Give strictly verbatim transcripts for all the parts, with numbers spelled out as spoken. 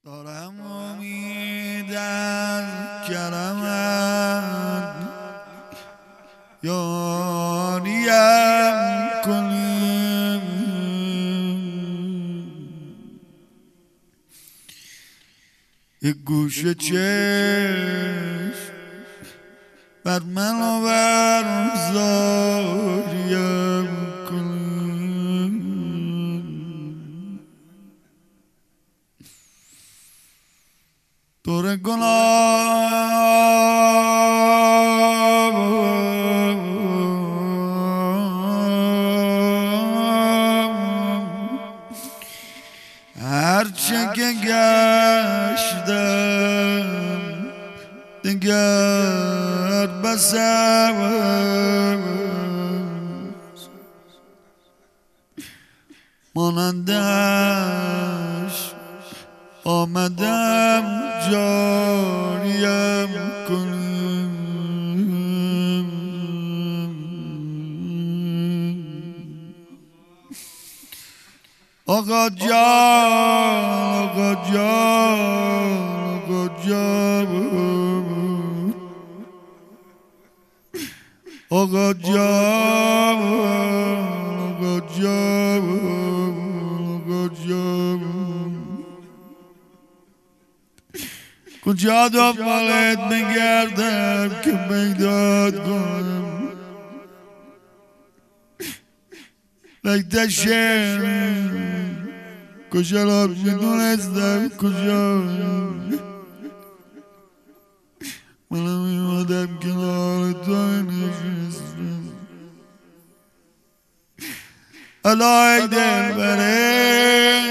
دارم امید از کرمت یاریم کنی، یک گوشه چشم بر من آور زاریم کنی. دور گلاب هرچه که گشتم دگر بسم مانندش آمدم جاریم کنیم. آقا جان آقا جان آقا جان آقا جان آقا جان آقا جان کجا دنبالت بگردم که پیدات کنم، لکت شعر کجا را میدونستم کجا منم ایمادم کنار تو نشستم. الای دل بره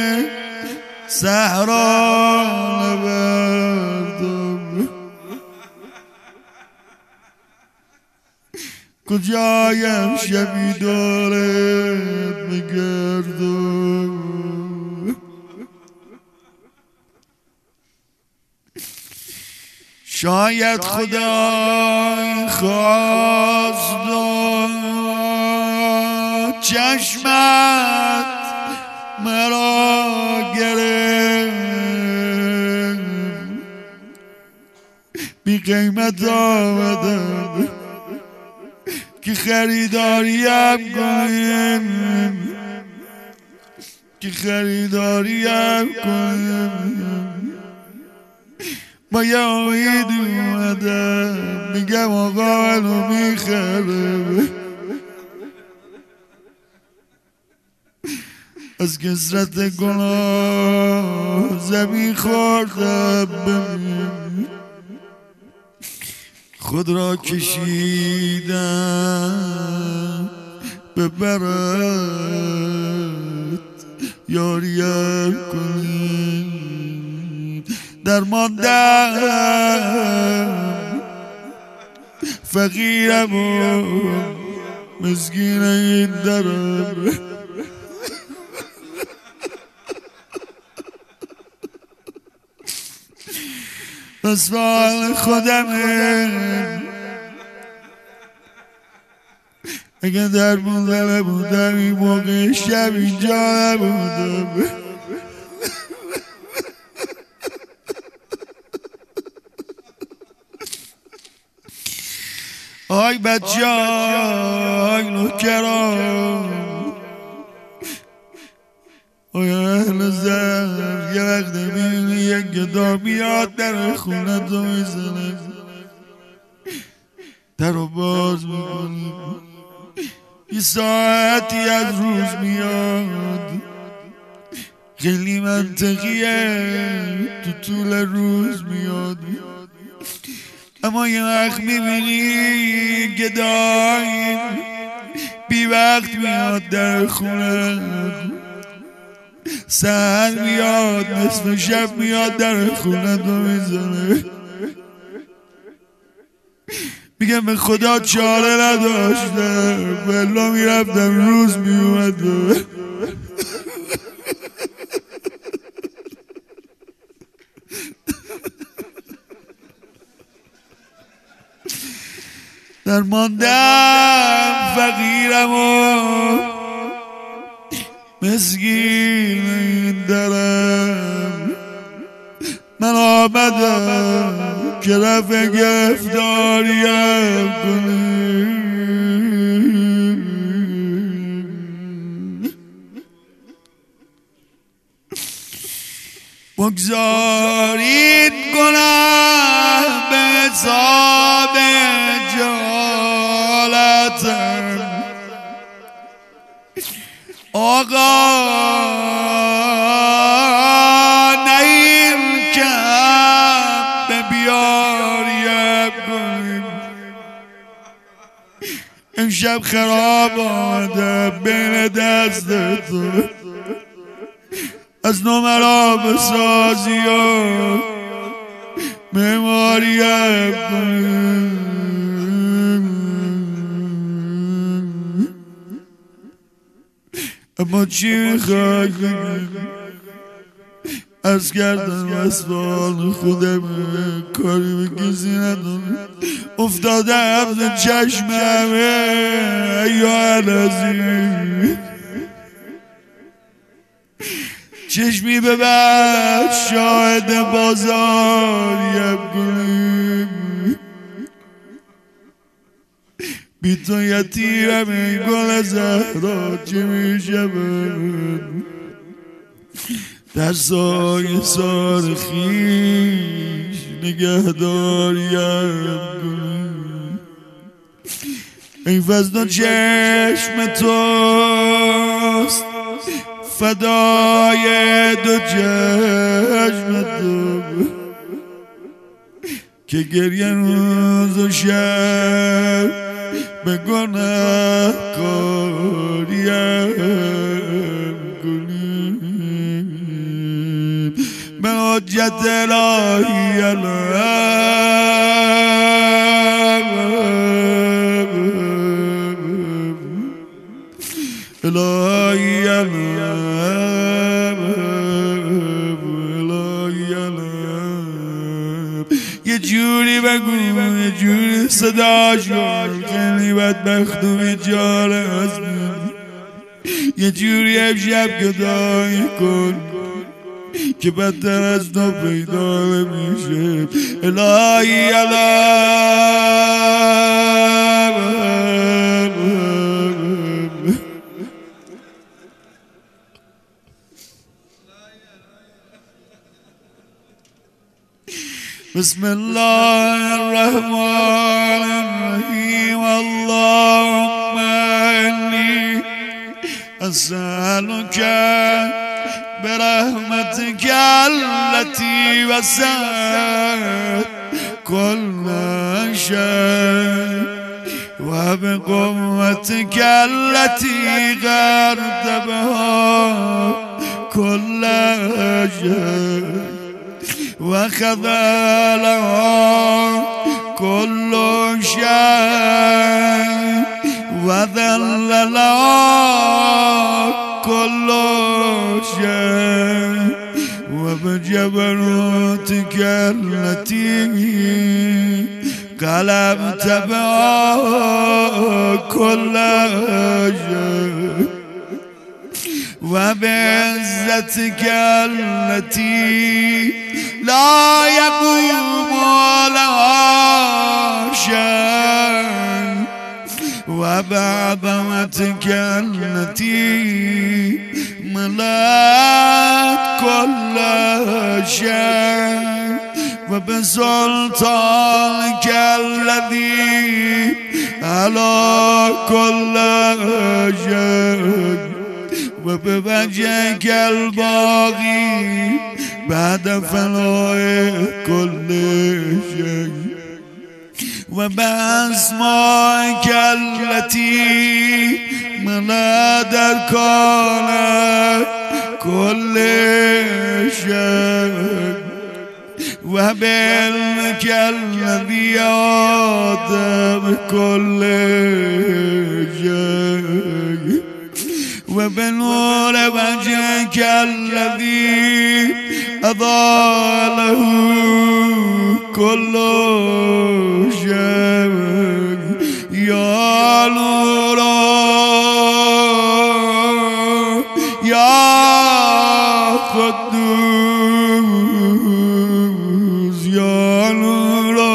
صحرا نبردم، کجایم شبی دارت میگردم. شاید خدا خواست چشمت مرا گرفت، بی قیمت آمدم که خریداریم کنیم، که خریداریم کنیم. با یه امید اومدم میگم آقا منو میخره، از کسرت گناه زمین خوردم. ببین خود را کشیدم به برات یاریم کنی. درماندم فقیرم و مسکین این درم، بس فعال خودمه. اگه در بوده نبودم این موقع شب اینجا نبودم. آی بچه آی نوکران آی اهل زر، یه وقت میبینی یک گدا میاد در خونه تو میزنه، در رو باز میکنی، یه ساعتی از روز میاد، خیلی منطقیه تو طول روز میاد، اما یه وقت میبینی گدایی بی وقت میاد در خونه، سهر میاد نصف شب میاد در خونه تو میزنه. میگم به خدا چاره نداشتم بلا میرفتم روز میومد. درماندم فقیرم و مسکین این درم که رفع گرفتاریم کنی. بگذارید گناه به حساب جهالتم آقا نیم که به بیاریم کنیم. امشب خراب آمده بین دست تو از نمرا بسازی و معماریم کنیم. اما چی میخوای از کردم اسوال خودم کاری به کسی ندارم افتاده عبد چشممه یا العظیم چشمی ببر شاهد بازاریم کنیم. بی تو یتیرم ای گل زهرا چه میشه من در سایه سار خویش نگهداریم کنیم. ای فضل چشم توست فدای دو چشم تو که گریه روز و شب به گناه کاریم کنیم. به حجت الهی الهی یه جوری بگو یه جوری صدا شد خیلی بدبخت و بیچاره هست یه جوری امشب گدایی کن که بدتر از تو پیدا نمیشه. الهی بسم الله الرحمن الرحيم اللهم إني أسألك برحمتك التي وسعت كل شيء وبقوتك التي غرت بها كل شيء وخذلها كل شيء وذللها كل شيء وبجبروتك التي قلبت بها كل شيء وبعزتك التي لا يقوم لها شيء وبعظمتك التي ملأت كل شيء وبسلطانك الذي على كل شيء وبوجهك الباقي بعد فناء كل شيء وبأسمائك التي ملأت أركان كل شيء وبعلمك الذي أحاط بكل شيء وبنور وجهك الذي أضاء له كل شيء يا نور يا قدوس يا نور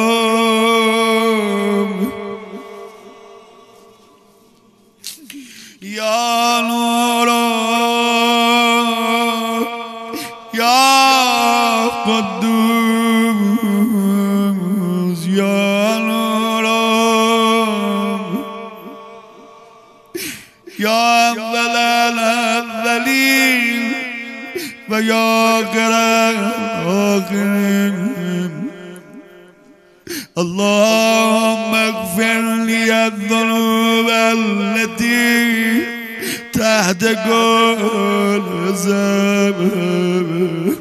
یا قدوس یا نورم یا اول الاولین و یا آخر الاخرین اللهم اغفر لي الذنوب التي تحت كل سبب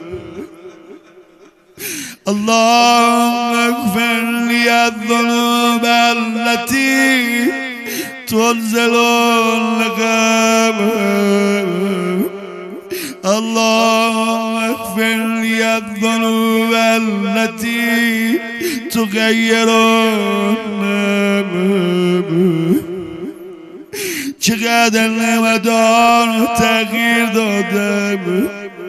اللهم اغفر لي الذنوب التي تنزل الغمام اللهم اغفر لي الذنوب التي تغير النمام چقدر نعمتان تغییر دادم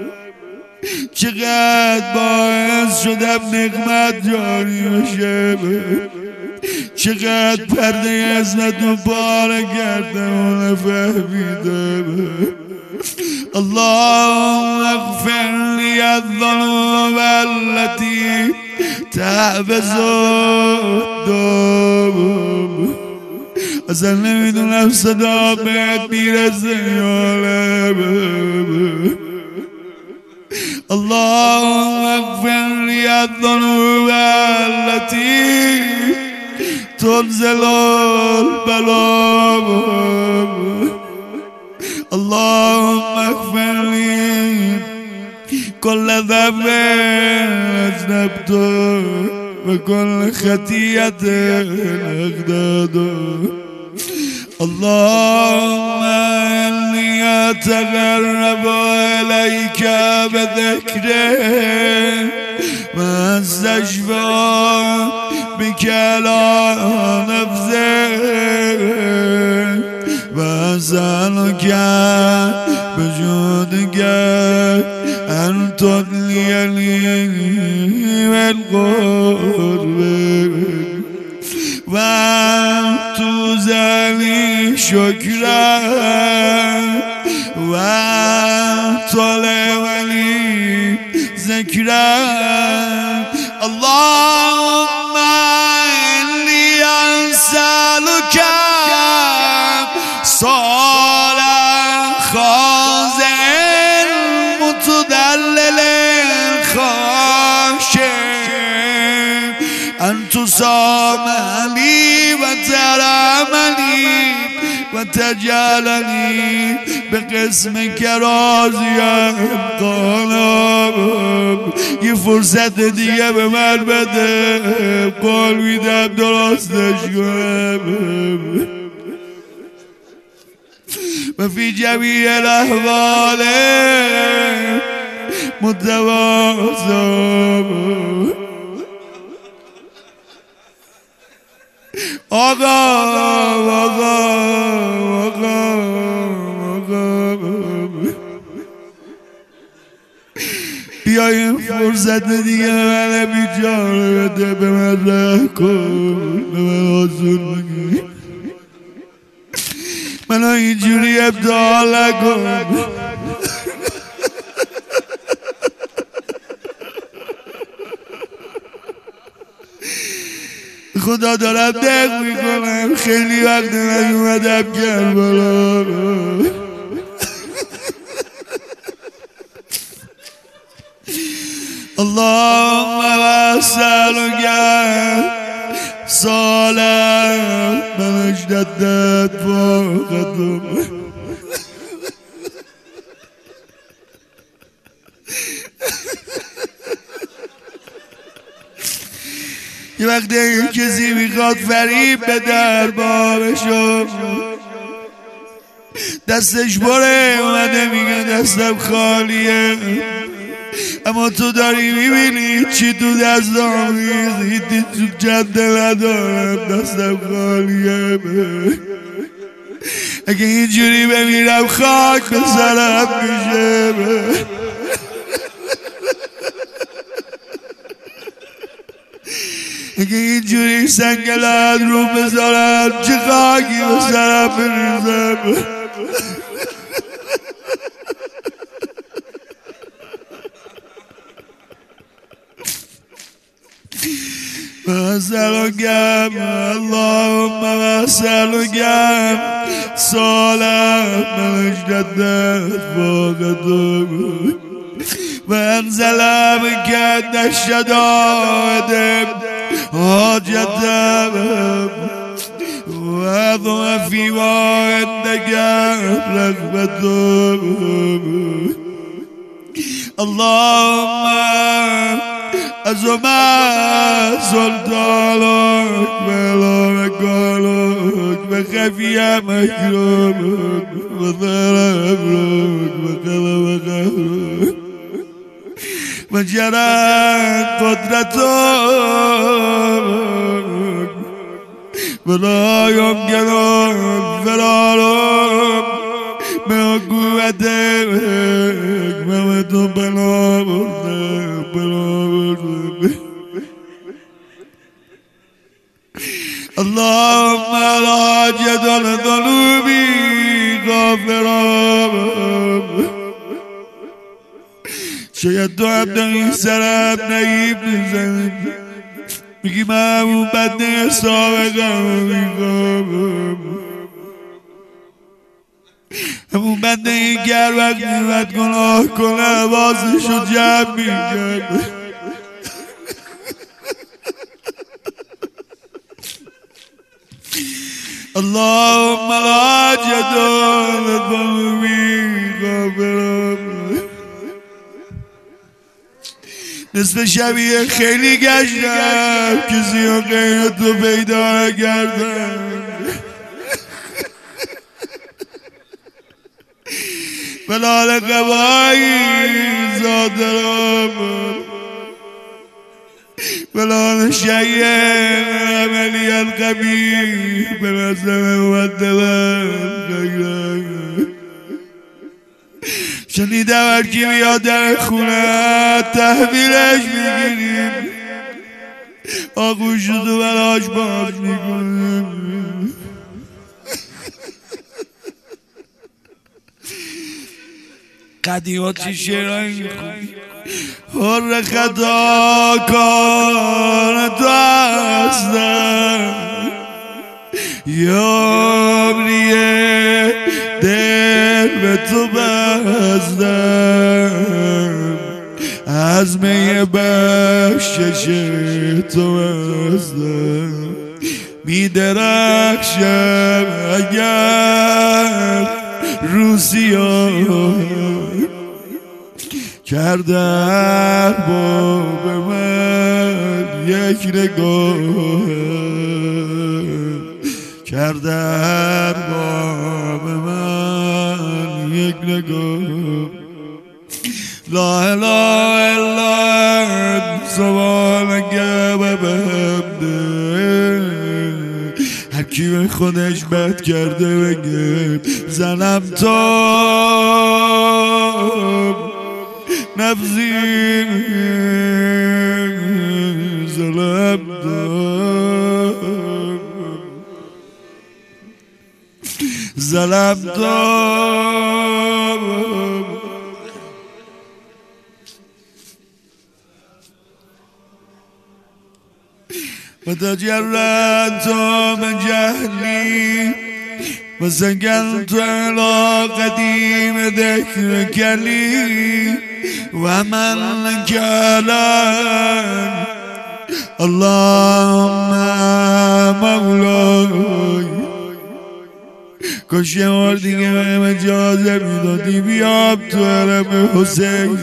چقدر باعث شدم نقمت جاری بشه چقدر پرده عزت و پاره کردم و نفهمیدم اللهم اغفر لي الذنوب التي تحبس الدم اصلا نمیدونم صدا بهت میرسه یا لبم اللهم اغفر لي الذنوب التي تنزل البلاء اللهم اغفر لي كل ذنب اذنبته وكل خطيئة اغداده اللهم اني اتقرب اليك بذكرك واستشفى بك على نفسك واسألك بجودك ان تدليني من قربك وان توزني شكرا وان تلواني ذكرا اللهم اني اسألك صالح خازن متدلل خاشع أن تسامحني وترحمني وتجعلني بقسمك راضيا قانم یه فرصت دیگه به من بده قول میدم درستش کنم و فی جمیع الاحوال متواضع آقا آقا آقا آقا بیایم فرصت دیگه من بیچاره بده به من ره کن به من آزور بگی منو اینجوری ابدال نکن خدا دارم دق میکنم خیلی وقت نیومدم کربلا اللهم واسألك صالح من اشتدت فوقتم یه وقتی این کسی میخواد فریب به دربارشو دستش بره اومده میگه دستم خالیه اما تو داری میبینی چی تو دستم ریزی تو جنده ندارم دستم خالیه اگه اینجوری بمیرم خاک به سرم میشه اگه اینجوری سنگلت رو بذارم چه خاکی به سرم بریزم وأسألك اللهم وأسألك سالم من اشتدت فوقته وأنزل منك عند الشدائد حاجته وأضع فيما عندك رغبته اللهم أزمع سلطانك ولا مكانك وخفي مكرمك وظهر أمرك وقلب قهرك وجرت قدرتك ولا يمكن فرارك من قوتك ومن بلابك اللهم لا جدل ذنوبي غافرا شاید تو هم نگی سرم نگیب نزنم میگی من همون بنده سابقم میگم همون بنده این که هر وقت میمد گناه کنه بازشو جمع میگم اللهم لا جدال ذنوبی غافرم نصف شبیه خیلی گشتم کسی و غیر تو پیدا کردم بلال قبایی زادرم بلال شیعه عملی القبیح به نظر مدلم شنیدم هرکی بیاد در خونه تحویلش میگیریم آغوش تو براش باز میکنیم قدیمات چی شعرهایی میخونی هر خطا کار تو هستم یاریه دل به تو بستم از می بخشش تو بستم می درخشم اگر روسیا کردن باب من یک نگاه کردن باب من یک نگاه لا اله الا انت سبحانك و بحمدک هر کی به خودش بد کرده بگه زنم تو نفسی ظلم تو ظلم تو وتجرأت من جهلي وسكنت على قديم ذكرك لي ومن كان اللهم مولاي کاش یه بار دیگه بهم اجازه میدادی بیام تو حرم حسین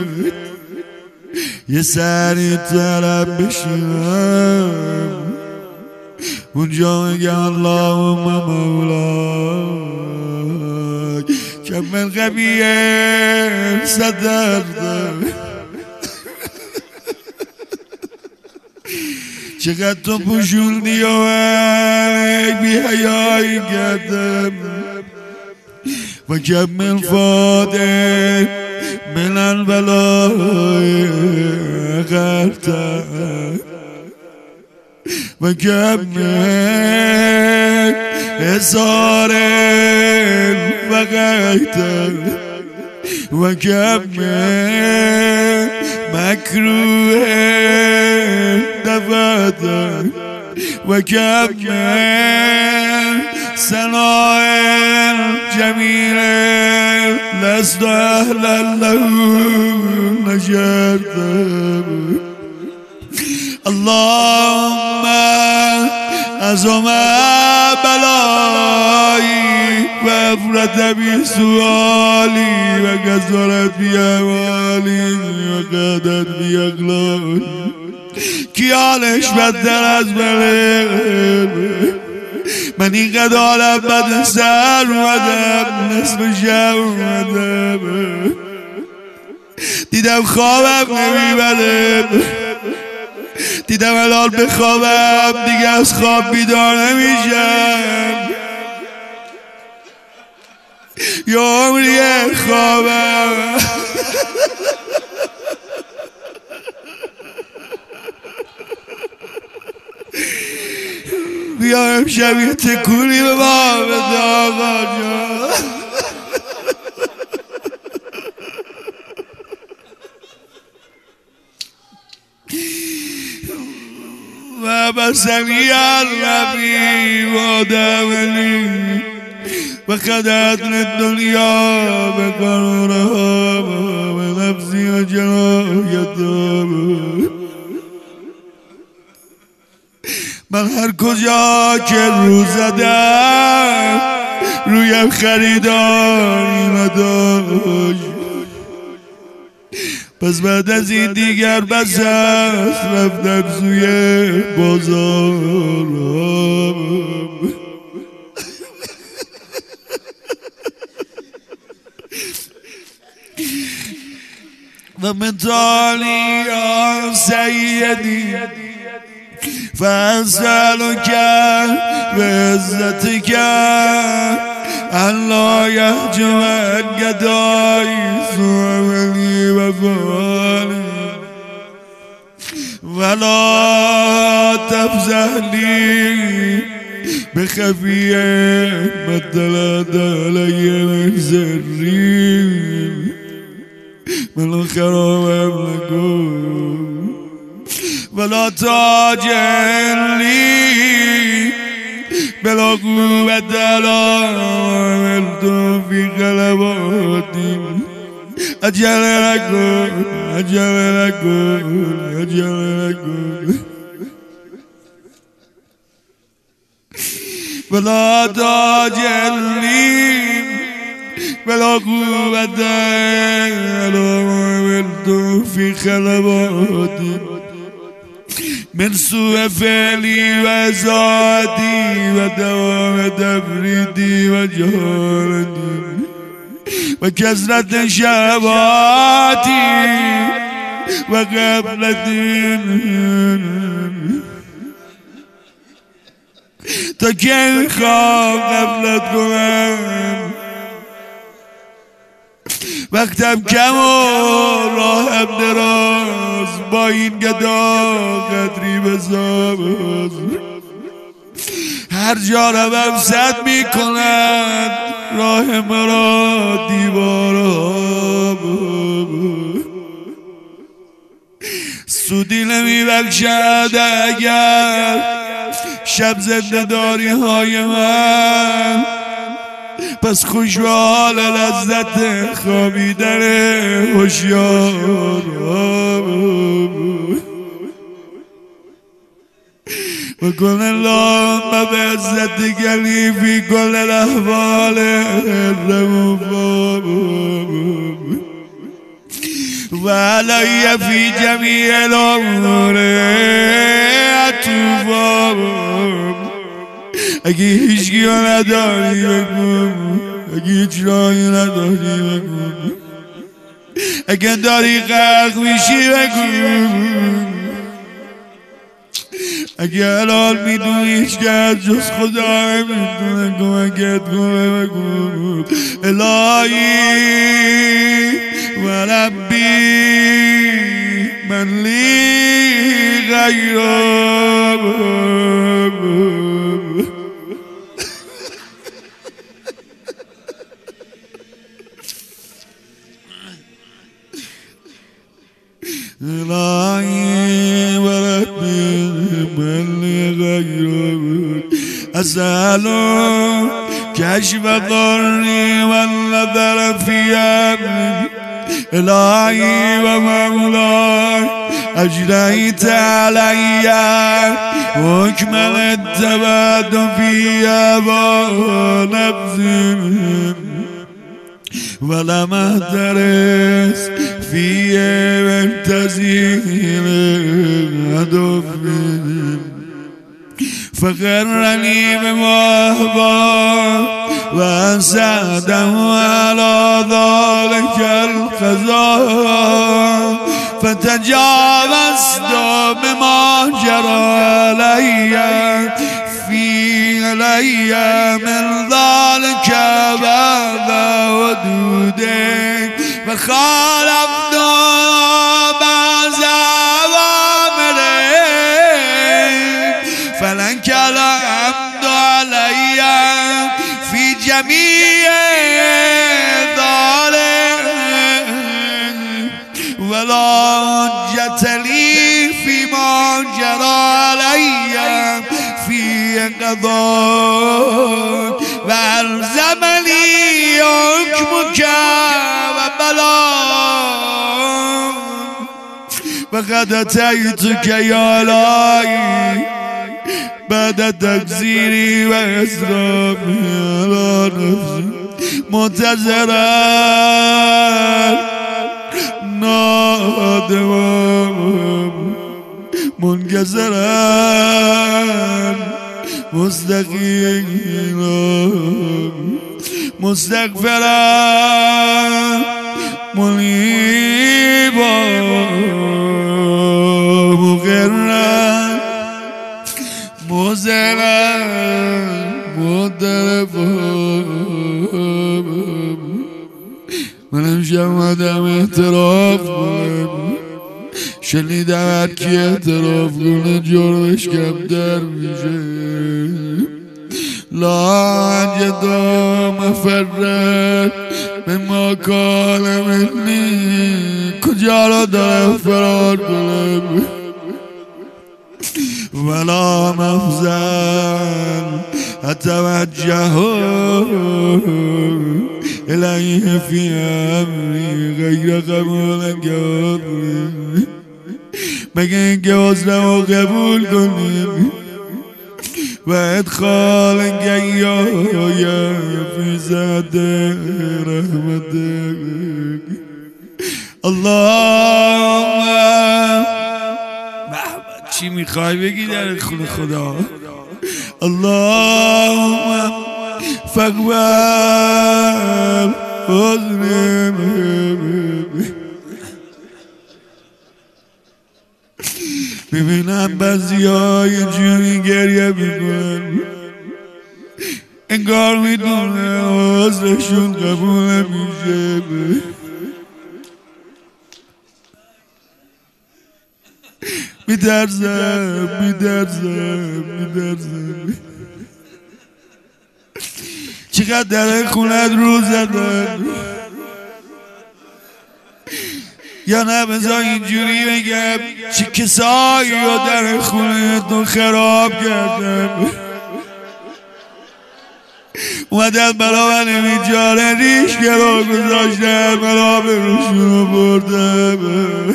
یه سری تو حرم بشینم اونجا میگه اللهم مولاي کمل قبیه صدردم چقدر تو پوشوندی و من بی حیایی کردم و کمل فاده من البلای غرتم و کمل حسار وقیتم و کمل مکروه و کم من سناء جمیل لست اهلا له نشرت اللهم عظم بلایی و افرط بی سوالی و کثرت بی اموالی و قدرت بی اقلال کی حالش بدتر از منه من اینقدر حالم بد سر اومدم نصف شب اومدم دیدم خوابم نمیبره دیدم الان بخوابم دیگه از خواب بیدار نمیشم یا عمریه خوابم بیا امشب یه تکونی به ما بده آقا جان و بسنی النبی و دملی و خدت للدنیا بقرارها و نفسی و جنایتها من هر کجا که رو زدم رویم خریداری نداشت پس بعد از این دیگر بس است رفتم سوی بازارم و من تالی یا سیدی فاسألك بعزتك ألا يهجم الجداي سوى وفالي ولا تفزع لي بخفي ما اطلعت علي من سري من الخراب أملكه ولا تاجلني بلا قوة لا عملت في غلباتي أجل لكم أجل لكم أجل لكم ولا تاجلني بلا قوة لا عملت في غلباتي من سوء فعلي وزادي ودوام تفريدي وجهالتي وكثرة شهواتي وغفلتي تا کی خواب غفلت کنم وقتم کم و راهم دراز با این گدا قدری بزاز هر جا روم سد می کند راه مرا دیوارا سودی نمی بخشد اگر شب زنده داری های من پس خوش به حال لذت خوابیدن هوشیار و کل اللهم بعزت گلی فی کل الاحوال و علی فی جمیع الامور عطوفا اگه هیچ گیو نداری بگو اگه هیچ راهی نداری بگو اگه داری غرق میشی بگو اگه الان میدونی هیچ که جز خدا نمیدونه کمکت کنه بگو الهی و ربی من لی غیرم الهی و ربی من لی غیرم اسألو کشف ضری و النظر فی امری الهی و مولاي اجريت علي حكم التبد في هوى نفسي ولم احترس في تزيين هدف فغرني بمهبا وأسعده على ذلك القضاء فتجاوزت بما جرى علي في علي من ذلك بعد حدوده وخالفت بعض أوامره فلنك الحمد علي في جميع ذلك ولا حجة لي فيما جرى علي في قضاء والزمني حكمك وبلاء وقد أتيتك يا إلهي بعد تقصيري وإسرافي على نفسي معتذرا نادما منكسرا مستقيما مستغفرا منيبا مغرا مزرا مدربا منم شمدم اعتراف کنم شنیدم کی اعتراف کنه جرمش کمتر میشه لا جدا مفرد به ما کان منی کجا را دارم فرار کنم ولا مفزن اتوجه الیه فی امری غیر قبول قبول مگه اینکه عذرم رو قبول کنیم و ادخال گیا فی زد رحمتک اللهم محمد چی میخوای بگی در خون خدا اللهم فاقبل حزن ببینم بعضی ها یه جوری گریه میکنن انگار میدونه عذرشون قبول میشه میترسم میترسم میترسم چقدر در خونت رو زدن یا نه بذار اینجوری بگم چه کسایی رو در خونتون خراب کردن اومدن برا من میجاره ریش گرا گذاشتن برا به روشون رو بردن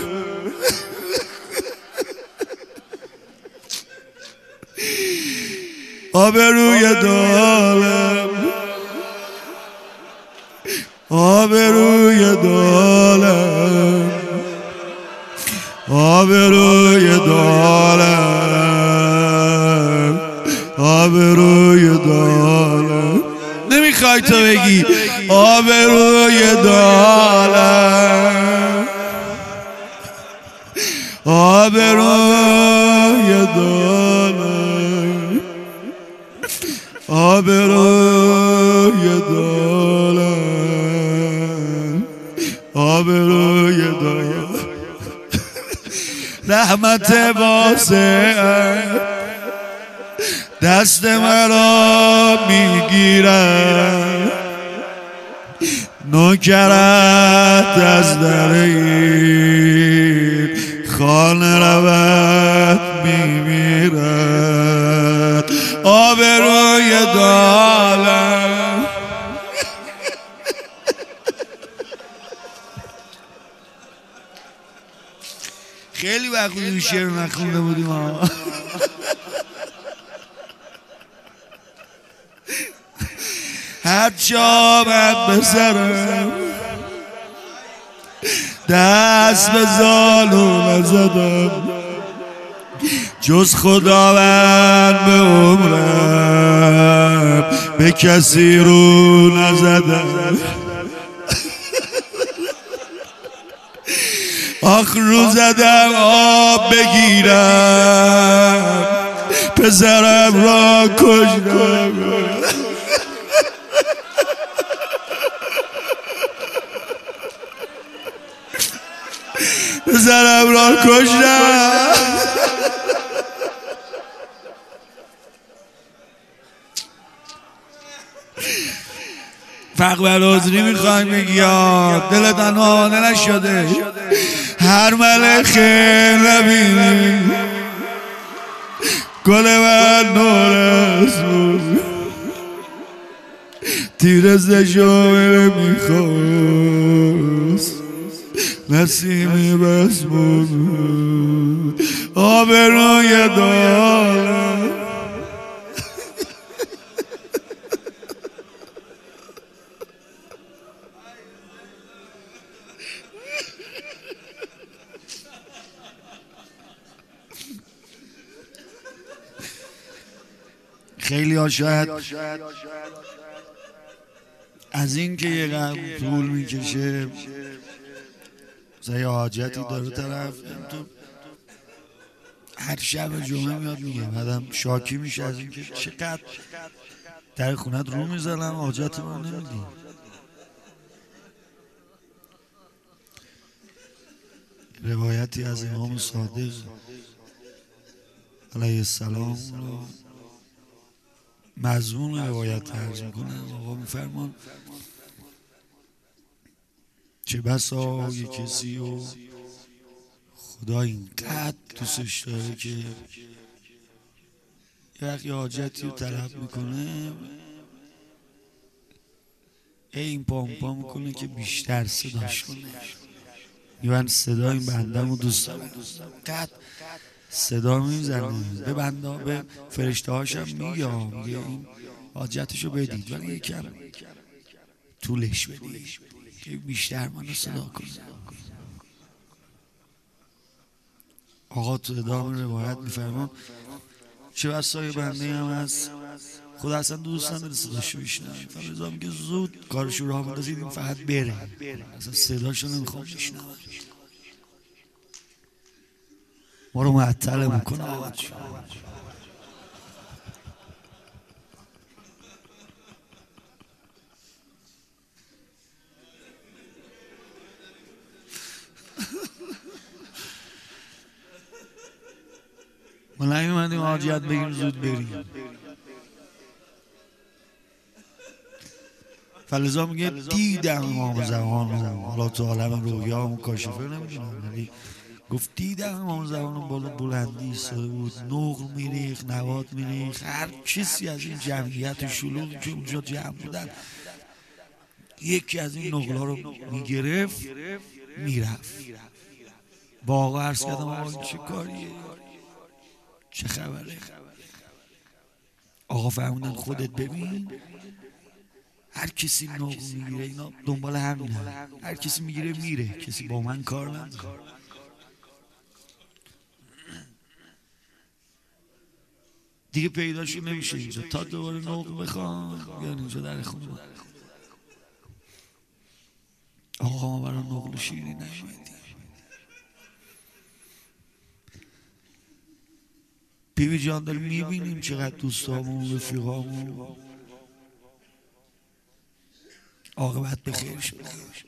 آبروی دالم آبروی دالم آبروی دالم آبروی دالم نمیخوای تو بگی آبروی دالم آبروی دالم آبروی دالم آبروی دالم رحمت واسع دست مرا میگیرد نوکرت از در این خانه رود میمیرد آبروی دالم. خیلی وقت این شعر نخونده بودیم ها. هرچه آمد به سرم دست به زانو نزدم، جز خداوند به عمرم به کسی رو نزدم. آخ رو زدم آب بگیرم، پسرم را کشتم. پسرم را کشتم. فقر عذری میخوایم بگی یا دلت آماده نشده؟ هر ملخ نبینی گل من نورست بود، تیرزده شامل میخواست نسیمی بس بود آبروی دارم. خیلی ها شاید از این که یه قدر طول میکشه مثلا یه حاجتی داره طرف هر شب جمعه میاد میگه بعدم شاکی میشه از این که چقدر در خونت رو میزنم حاجت رو نمیدی. روایتی از امام صادق علیه السلام رو مضمون روایت ترجمه کنم. آقا میفرمان چه بسا یه کسی و خدا اینقدر دوستش داره که یه وقت یه حاجتی رو طلب میکنه این پامپا میکنه که بیشتر صداش کنه. من صدا این بندم رو دوست دارم، قد صدا میزنه به بنده به فرشته هاشم میگه میگه این حاجتشو بدید ولی یکم طولش بدید که بیشتر منو صدا کنه. آقا تو ادامه روایت میفرمان چه بسای بنده هم هست خدا اصلا دوست نداره صداشو بشنوه، فرضا میگه زود کارشو راه بندازید این فقط بره، اصلا صداشو نمیخوام بشنوه. ما رو معطل میکنه. ما نیومدیم حاجت بگیم زود بریم. فلزا میگه دیدم امام زمان، حالا تو عالم رویا و کاشفه نمیدونم ولی گفت دیدم امام زمان بالا بلندی ایستاده بود، نقل میریخ نواد میریخ، هر کسی از این جمعیت و شلوغی که اونجا جمع بودن یکی از این نقل ها رو میگرفت میرفت. با آقا عرض کردم آقا چه کاریه چه خبره؟ آقا فرمودن خودت ببین هر کسی نقل میگیره اینا دنبال همینه، هر کسی میگیره میره، کسی با من کار نداره. دیگه پیداشو نمیشه اینجا تا دوباره نقل بخوام بیان اینجا در خونه. آقا ما برای نقل شیری نمیدیم. بیبی جان داریم میبینیم چقدر دوستامون رفیقامون عاقبت به خیر شده،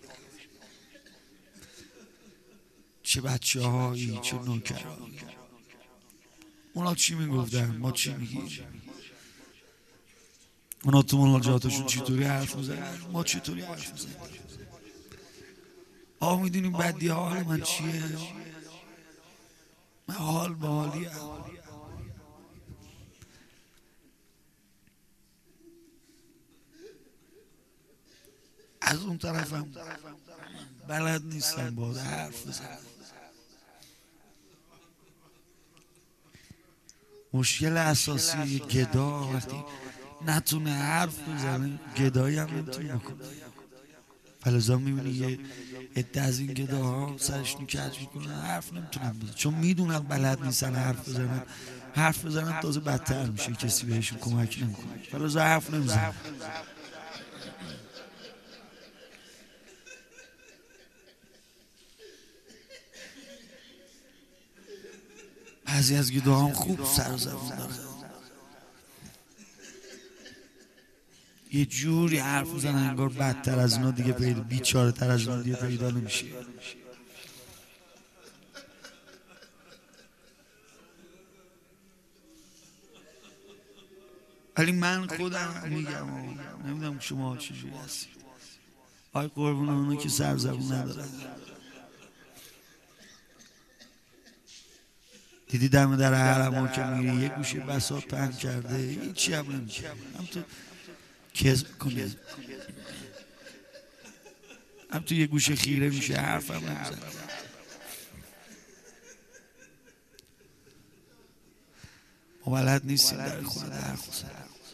چه بچه هایی چه نوکرانی. اونا چی میگفتن ما چی میگیم؟ اونا تو مناجاتشون چطوری حرف میزنن ما چطوری حرف میزنیم؟ آقا میدونیم بدی حال من چیه؟ من حال به حالیم. اون طرفم بلد نیستم با حرف بزنم. مشکل اساسی گدا وقتی نتونه حرف بزنه گدایی هم نمیتونه بکنه. فلزا میبینی یه عده از این گداها سرشون کج میکنن حرف نمیتونن بزنن چون میدونن بلد نیستن حرف بزنن. حرف بزنن تازه بدتر میشه، کسی بهشون کمک نمیکنه. فلزا حرف نمیزنن. بعضی از گداها هم خوب سر و زبون داره، یه جوری حرف میزنن انگار بدتر از اونا دیگه پیدا، بیچاره تر از اونا دیگه پیدا نمیشه. ولی من خودم میگم نمیدونم شما چجوری هستید. آی قربون اونا که سر زبون ندارن. دیدی دم در حرم که میری یه گوشه بساط پهن کرده هیچی هم نمیشه، هم تو کذب کنه، هم تو یه گوشه خیره میشه حرف هم نمیزنه. ما بلد نیستیم در خونه در خونه.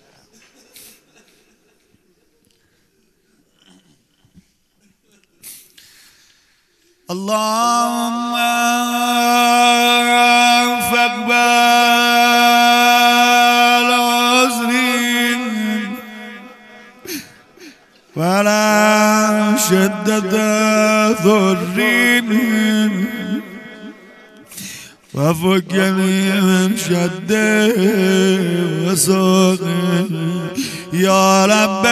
اللهم فاقبل عذري ولا شدد ضري وفكني من شد وسوق يا رب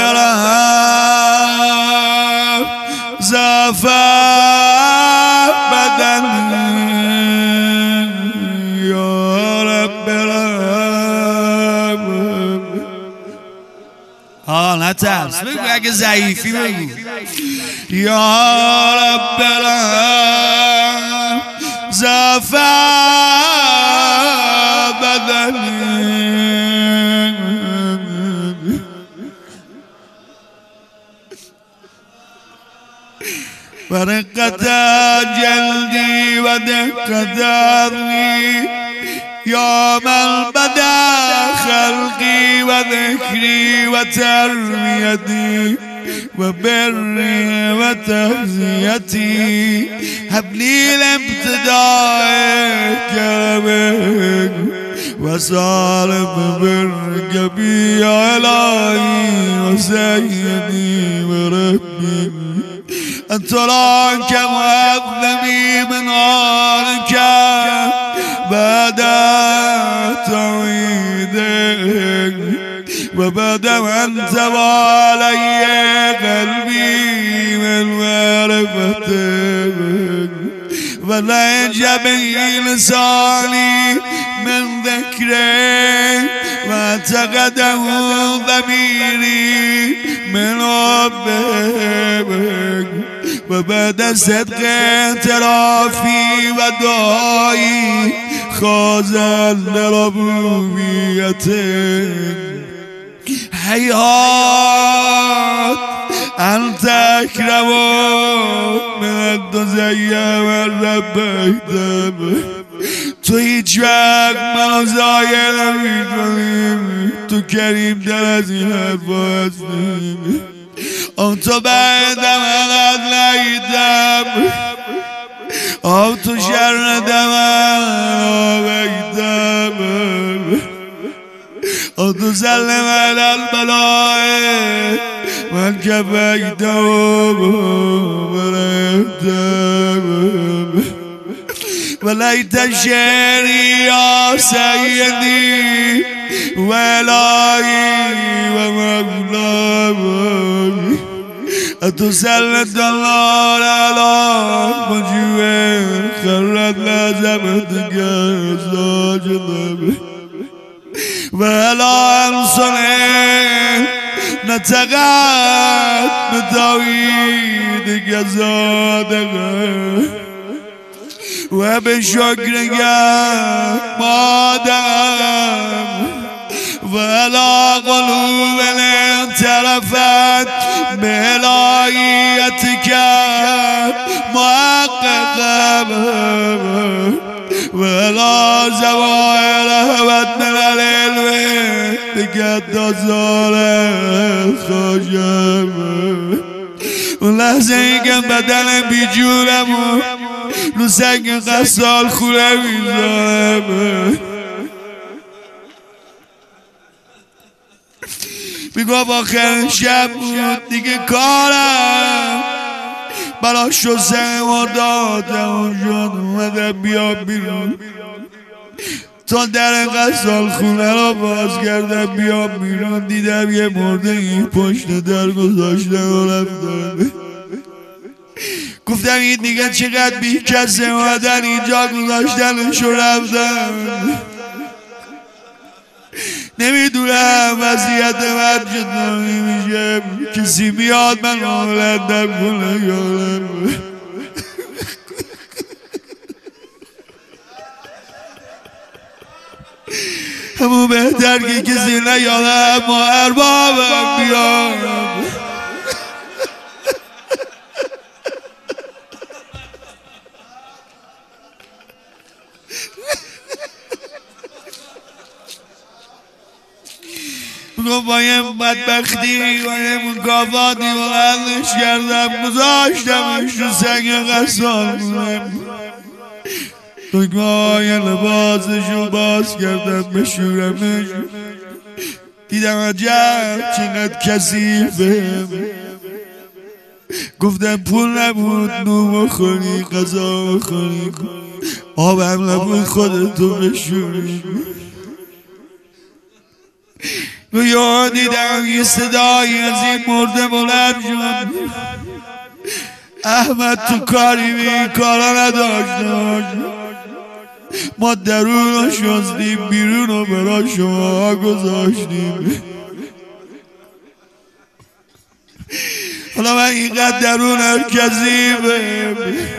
العالمين زفا بدني يا رب العالمين. آه نترس بگو اگه ضعیفی بگو یا رب العالمین زفا بدنی ورقت جلدي ودقت عظمي يا من بدا خلقي وذكري وتربيتي وبري وتهزيتي هب لي الابتداء كرمك وصالب برك بي يا إلهي وسيدي وربي أنت راك مؤذبي من نارك بعد توحيدك وبدا أنت وعلي قلبي من معرفتك ولا يجبني لساني من ذكرك واعتقده ضميري من حبك وبعد صدق اعترافي ودعائي خاضع لربوبيتك هيهات أنت أكرم من الدنيا والربيت تو هیچ وقت منو ضایع نمی‌کنی تو کریم در از این حرفا هستی آن تو بعدم انقدر نیدم آن تو شر دمم آبیدم آن تو سلم علی البلای من کفیدم برفتم وليت شعري يا سيدي وإلهي ومولاي أتسلط النار على مجوع خرت لازمتك ساجدا ولا أنصني نتقات بتوحيدك صادقا و به شکرگم مادم ولا قلوب انترفت بهلايتك محققة ولا زوائر هبت من العلم بقد زال خشم اون لحظه ای که بدن بیجورم رو سنگ غسال خوره میذارم میگم آخر شب بود دیگه کارم برا شستن مردادم شد اومدم بیام بیرون تا در غسال خونه را باز کردم بیام بیرون دیدم یه مرده این پشت در گذاشتن و رفتن گفتم این دیگه چقدر بی کسه اومدن اینجا گذاشتنش و رفتن نمیدونم وضعیت من چطوری میشه کسی بیاد من آلندم کنه یارم همون بهتر که کسی نیادم ما اربابم بیارم گفت با یه بدبختی با یه مکافاتی بلندش کردم گذاشتمش رو سنگ غسال کنم دکمه های لباسش رو باز کردم بشورمش دیدم عجب چقدر کثیفه گفتم پول نبود نون بخوری غذا بخوری آبم نبود خودتو بشوری و یا دیدم یه صدایی از این مرده بلند شد احمد تو کاری به این کارا نداشت ما درون رو شستیم بیرون رو برای شما گذاشتیم حالا من اینقدر درونم کذیبه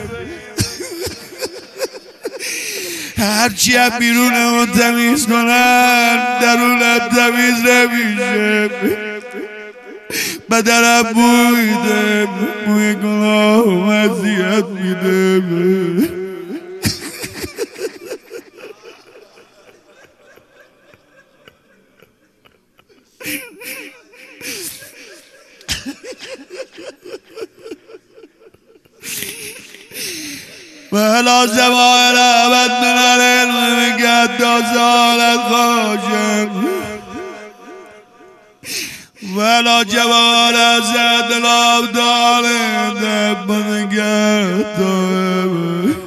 هرچی هم بیرونم تمیز کنن درونم تمیز نمیشه بدنم بویده بوی گناه و مزیت میده ولا زوائر أبد من العلم قد زالت خاشم ولا جوال زاد الأبدال دبن قد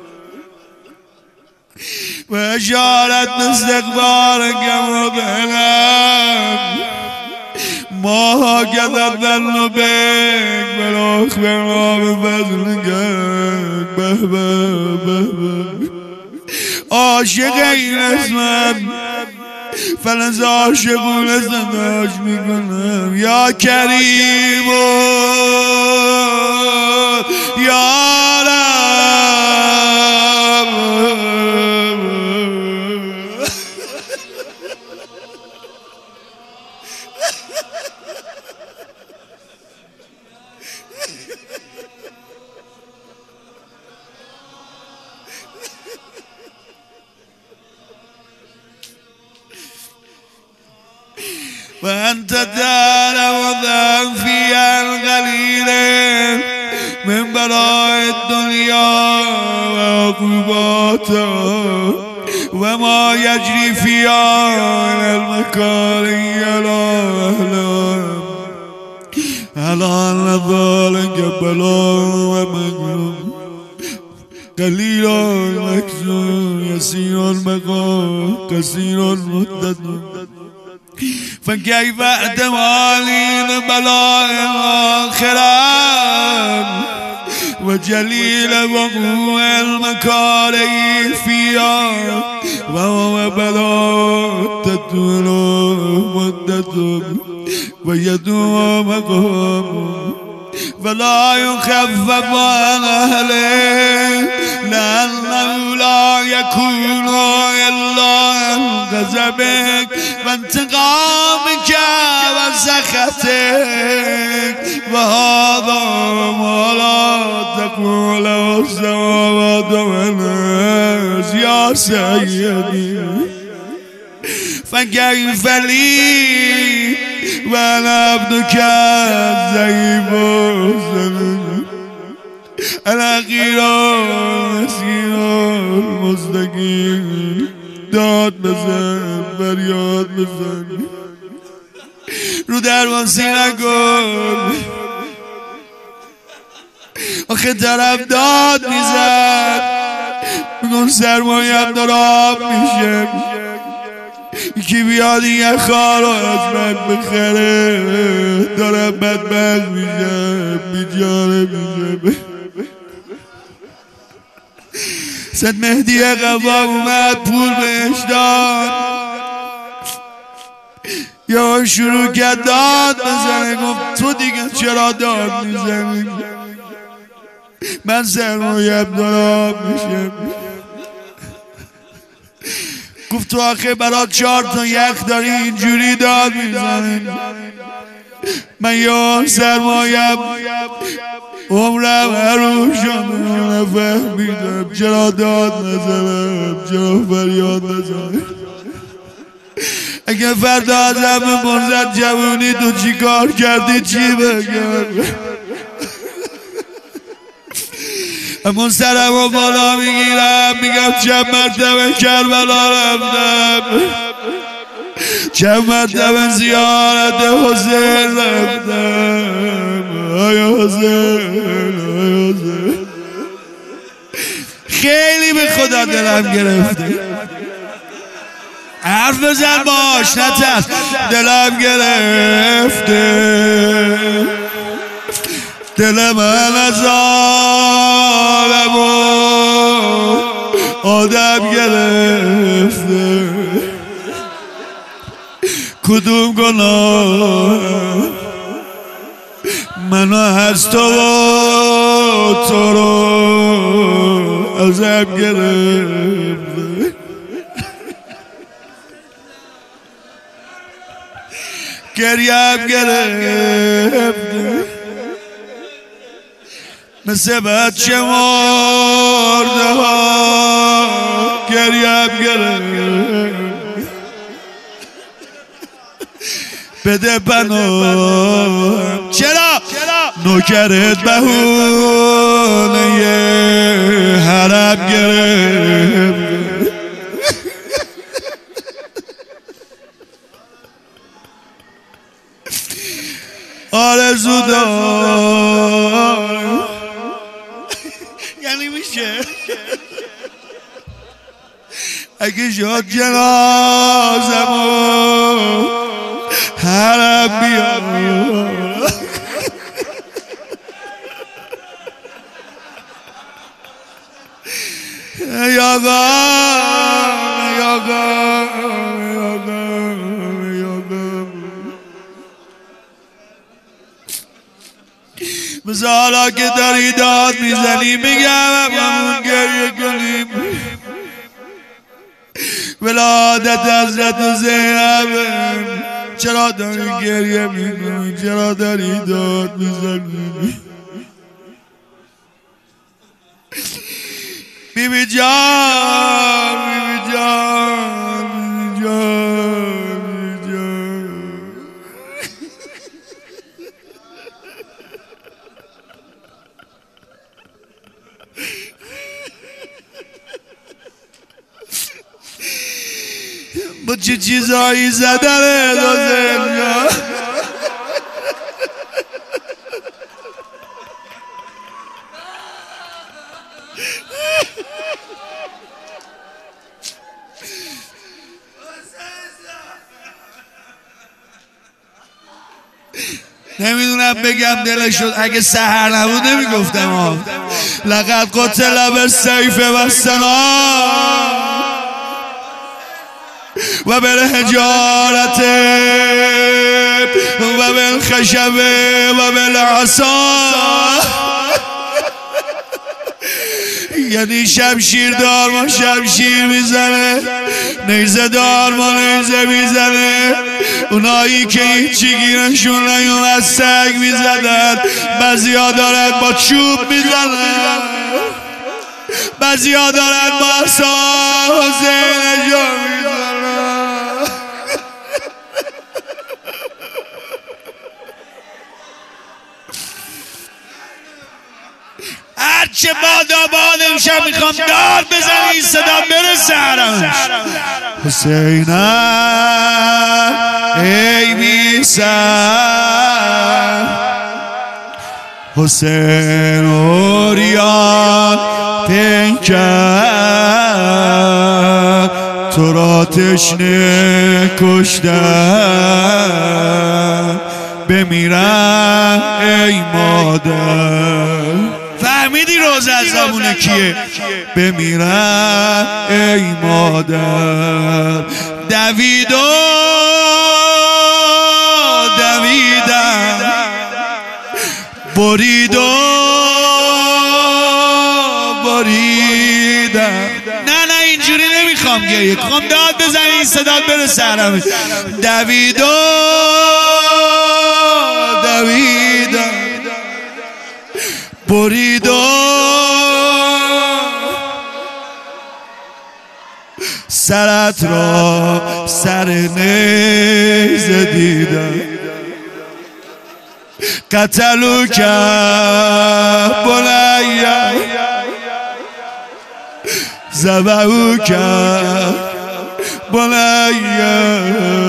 وإشارة استقبالك مبهلم ما هكذا الظن بك بل أخبرنا بفضلك به به به عاشق این اسمم فلز عاشقون صداش میکنم یا کریم یا رب وأنت تعلم ذنبي القليل من بلاء الدنيا وعقوباتها وما يجري فيها من المكاره على أهلها على أن ذلك بلاء ومكروه قليل المكسور يسير المقام كثير المدة فكيف احتمالين بلاء الآخرة وجليل وقوع المكاره فيها وهو بلاء تطول مدة ويدوم مقام ولا يخفف عن أهله لأنه لا يكون إلا عن غضبك وانتقامك وسخطك وهذا ما لا تقول السماوات والأرض يا سيدي فكيف لي وانا عبدك الضعيف الاخير المسكين المستقيم داد بزن فریاد بزن رو درواسی نکن آخه طرف داد میزد میگن سرمایه‌ام داره آب میشه یکی بیاد یه خار رو از من بخره دارم بدبخت میشم بیچاره میشم سید مهدی قوام اومد پول بهش داد یا شروع کرد داد بزنه گفت تو دیگه چرا داد میزنی من سرمایه‌ام داره آب میشم گفت تو آخه برات چهار تا یخ داری اینجوری داد میزنی من یا سرمایه‌ام عمرم عروم شده نفهمیدم چرا داد نزنم چرا فریاد نزنم اگه فردا از همه مرزد جوونی تو چی کار کردی چی بگم همون سرم و بالا میگیرم میگم چند مرتبه کربلا رفتم چند مرتبه زیارت حسین رفتم آی حسین آی حسین خیلی به خدا دلم گرفته حرف بزن باش نترس دلم گرفته دل من از عالم و آدم گرفته کدوم گناه منو از تو و تو رو ازم گرفته گریم گرفته مثل بچه مرده ها گریم گرفته بده پناه چرا نوکرت بهونه حرم گرفته آرزو دارم یعنی میشه اگه شد جنازمو حرم بیار ای آقا ای آقا ای آقا ای آقا مثل حالا که داری داد میزنی میگم همون گریه کنیم ولادت حضرت زینب چرا داری گریه میکنی چرا داری داد میزنی بی بی جان بی بی جان بی بی جان بی بی جان با چه چیزایی زدنه دازم نمیدونم بگم دلش شد اگه سحر نبود نمیگفتم لقد قتل بالسیف والسنام و بالحجارة و بالخشب و بالعصا. یعنی شمشیر دار ما شمشیر میزنه، نیزه دار ما نیزه میزنه. اونایی که هیچی گیرشون نیومد سنگ میزدن، بعضیا دارن با چوب میزنن، بعضیا دارن با عصا حسینشون میزنن. هرچه بادا باد امشب میخوام دار بزن این صدا برسه حرمش. حسینم ای بی سر، حسین اوریان پنکر، تو را تشنه کشتن، بمیرم ای مادر. فهمیدی روز از زمونه کیه؟ بمیرم ای مادر. دویدو دویدم، بریدو بریدم. نه نه اینجوری نمیخوام گریه، میخوام داد بزنی این صدا برسه حرمش. دویدو دویدم، بریدو سرت را سر نیزه دیدم، قتلو کرد بنیا، زبهو کرد بنیا،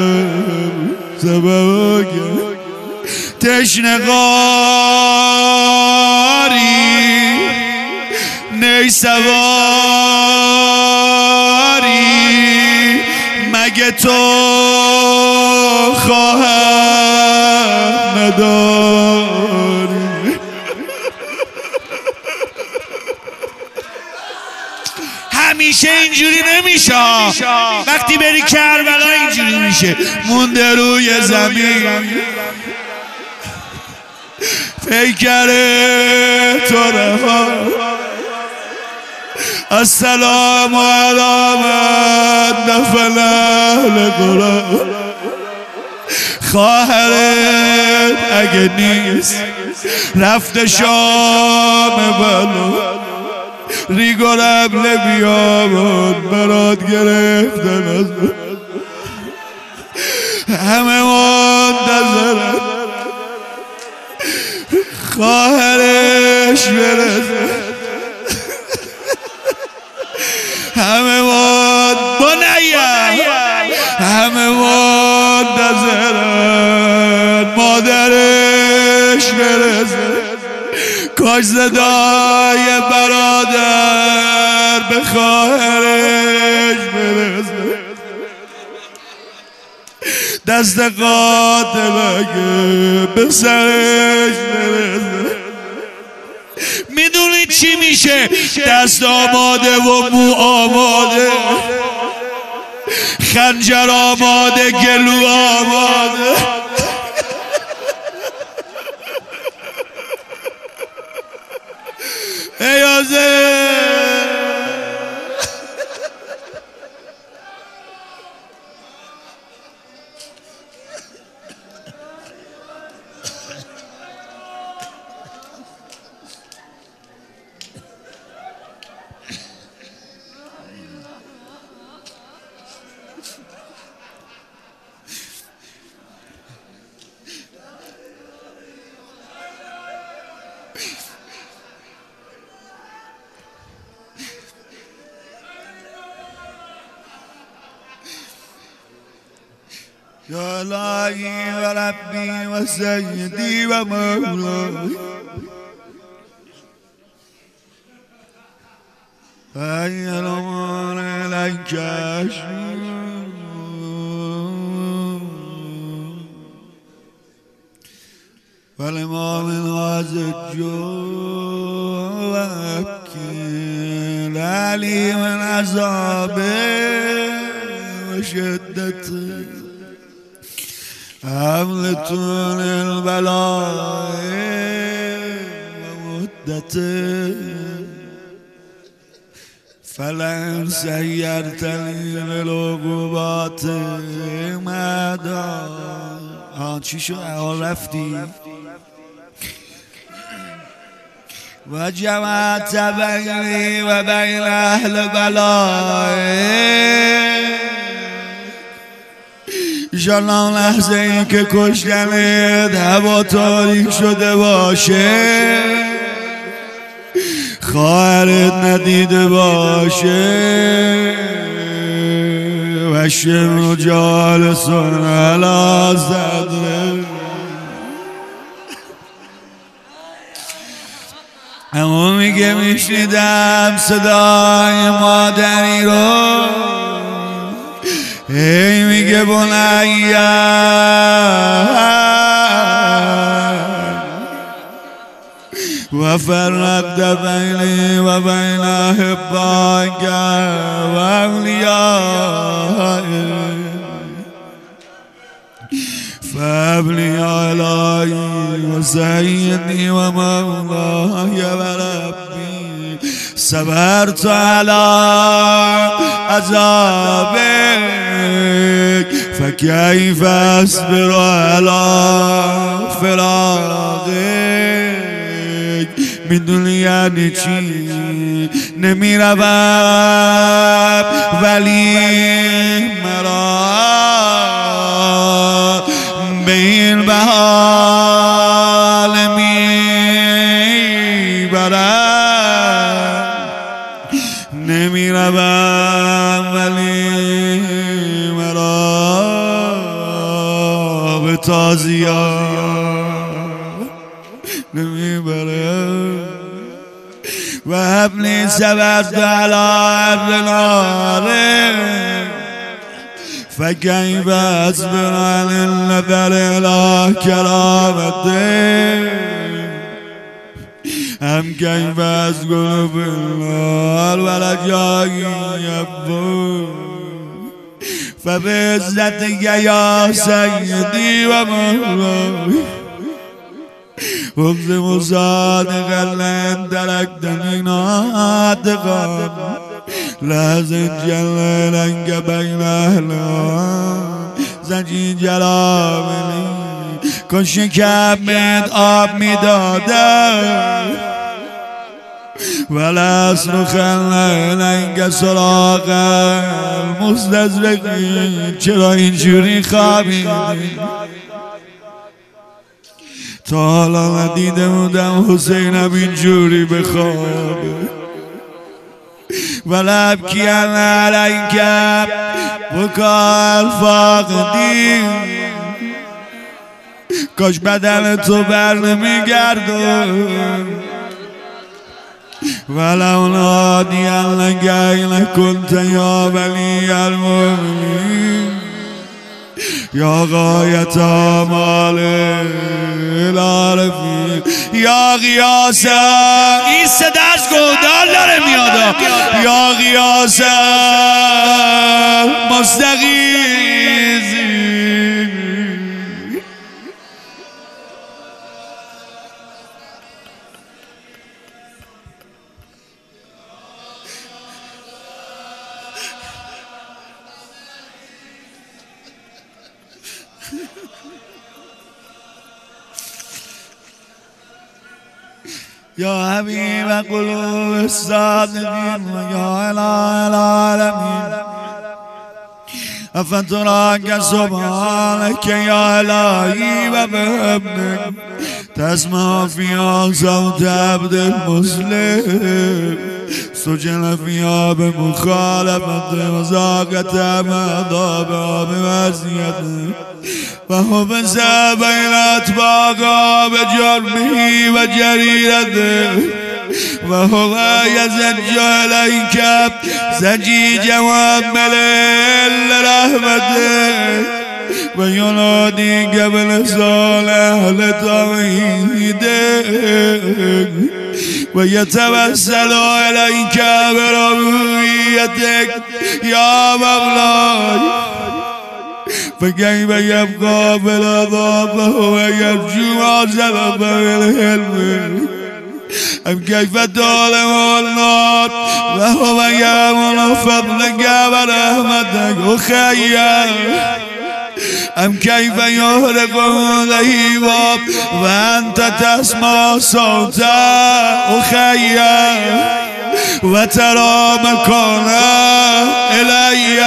زبهو کرد. تشنگاری نیسواری، مگه تو خواهر نداری؟ همیشه اینجوری نمیشه، وقتی بری کربلا اینجوری میشه. مونده روی زمین پیکر تو رها، السلام علی من دفن اهل قرآن. خواهرت اگه نیست رفته شام بلو، ریگ و ربل بیابان برات گرفتن از همه منتظرن خواهرش برسه. همه ماد بنیم، همه منتظرن مادرش برسه. کاش صدای برادر به خواهرش برسه. دست قاتل اگه به سرش برسه. میدونی چی میشه؟ دست آماده و مو آماده، خنجر آماده، گلو آماده. ای آزه یا الهی و ربی و سیدی و مولای، ای الامان لنکش و الامام العزج و ابکی علی من عذابه و وشدة حمل طول البلاء ومدته فلن سيرتني للعقوبات مدى. آن چی شد؟ احال رفتی و جمعت بینی و بین اهل بلای. ایشالله لحظه این که کشتنت هوا تاریک شده باشه، خواهرت ندیده باشه و شمر جالسون علی صدره. اما میگه میشنیدم صدای مادری رو، هی میگه بنیه و فرقت بینی و بین احبائک و اولیائک فابلیا الهی و سیدی و مولای و ربی صبرت علی عذابک فکیف اصبر علی فراقک. میدونی یعنی چی؟ نمیروم ولی مرا به این بحال میبرم. نمیروم ولی مرا به تازیان نمیبرم. و حبلی سبت علی عبر ناره فکیف اصبر عن النظر الی کرامته هم کیف اصبر فی النار و رجایی یبور فبعزتک یا سیدی و مولای اقسم صادقا لئن ترکتنی ناطقا لازم جلالنگ بین اهلها زنجی جلاملی کن شکمت آب میدادم ولا اصرخ لنگ سراغ المستزرقین. چرا اینجوری خوابیدی؟ تا حالا ندیده بودم حسینم اینجوری بخوابه. ولا ابکی علیک بکا الفاقدی. کاش بدن تو بر نمیگردم ولو نادیا لک این کنت یا ولی المؤمنین یا غایت آمال العارفین یا غیاث. این صدا از گودال داره میاد. یا غیاث مستغیث. یا حبیب قلوب الصادقین و یا اله العالمین افتراک سبحانک یا الهی و بحمدک تسمع فیها صوت عبد المسلم سجن فیها بمخالفت وزاقت مهدابها بمعصیته و حبس بین اتباقها بجرمه و جریرته و هو یزج الیک زجیج معمل لرحمته و ینادی قبل سال اهل توحیده و یتوسل الیک بربوبیتک یا مولای فكيف يبقى في العذاب وهو يرجو عذاب الحلم أم كيف تعلم النار وهو يأمل فضلك ورحمتك أخيّا أم كيف يهرق لهيبا وأنت تسمع صوتا أخيّا وترى مكانا إليّ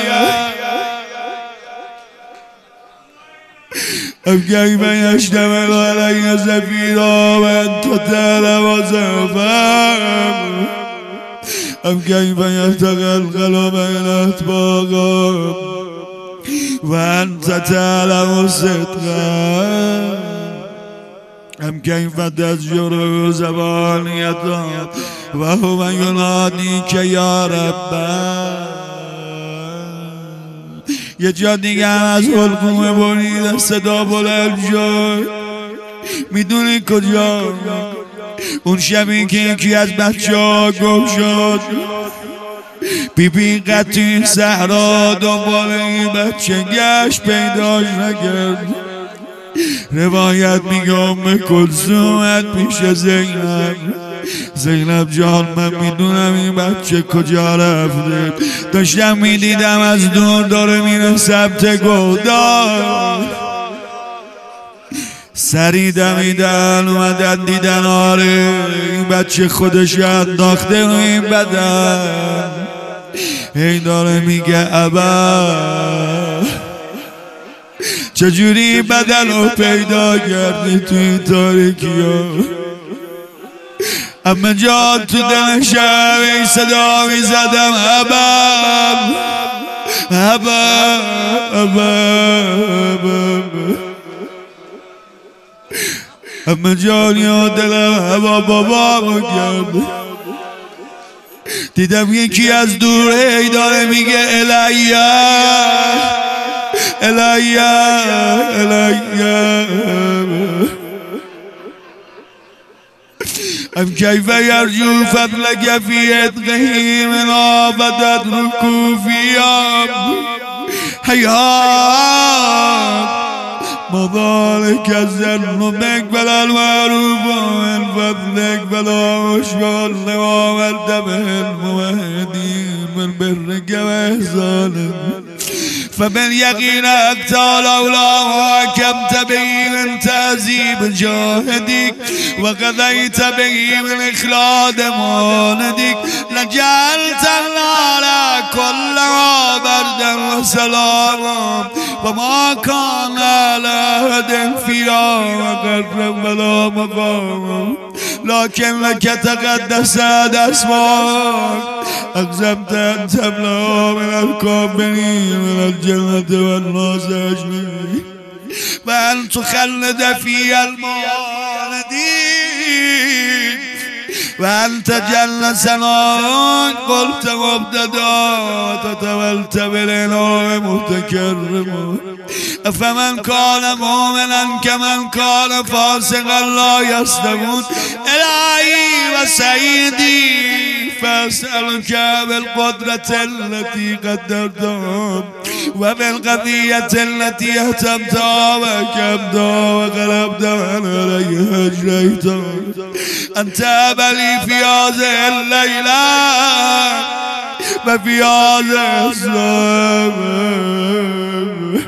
أم كيف يشتمل علي زفيرا وأنت تعلم سوفهم أم كيف يتغلغل بين أطباقهم وأنت تعلم صدقا أم كيف تزجر زبانيته وهو يناديك يا رب. یه جا دیگه از حلقومه برید صدا بلند شد. میدونی کجا؟ اون شبی که یکی از بچه ها گم شد. بی بی قطعی صحرا دنبال این بچه گشت پیداش نکرد. روایت میگه ام کلثوم پیش زینب. زینب جان من میدونم این بچه کجا رفته. داشتم میدیدم از دور داره میره سمت گودال. سری دمیدن اومدن دیدن آره این بچه خودش انداخته رو این بدن. هی داره میگه ابا چجوری بدن رو پیدا کردی تو این تاریکی ها. اما جان تو دل شب این صدا می زدم ابا ابا ابا اما جان یا دلم ابا بابا مگرد. دیدم یکی از دوره ای داره میگه الیا الیا الیا أم كيف يرجو فضلك في عتقه من عبدت ركوفيا حيات مضالك الزن بقبل المعروف من فضلك بلا مشغل وعملت به المهدي من برك وإحسانك فباليقين أقتال أولاه وحكمت به من تعذيب جاهدك وقضيت به من إخلاد ماندك لجعلت النار كلها بردا وسلاما وما كان لأحد فيها وقرب ولا مقام لكن لك تقدست أسماك أقسمت أن تملأ من الكاملين من الجنة والناس أجمعين وأن تخلد في المالدين وأن تجل سنان قلت مبتدا وتتولت بالإله متكرم فمن كان مؤمنا كمن كان فاسقا لا يستوون إلهي وسيدي فأسألك بالقدرة التي قدرتها وبالقضية التي اهتمتها وكبتها وغلبتها عليها أجريتها أن تاب لي في هذه الليلة وفي هذا الزمان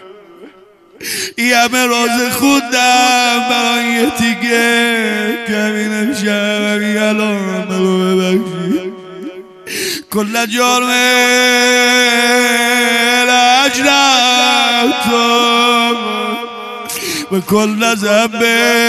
یه روز خودم برای یه تیگه کمینم شب یلام رو ببخشی کل جرم اجرمتم و کل ذنب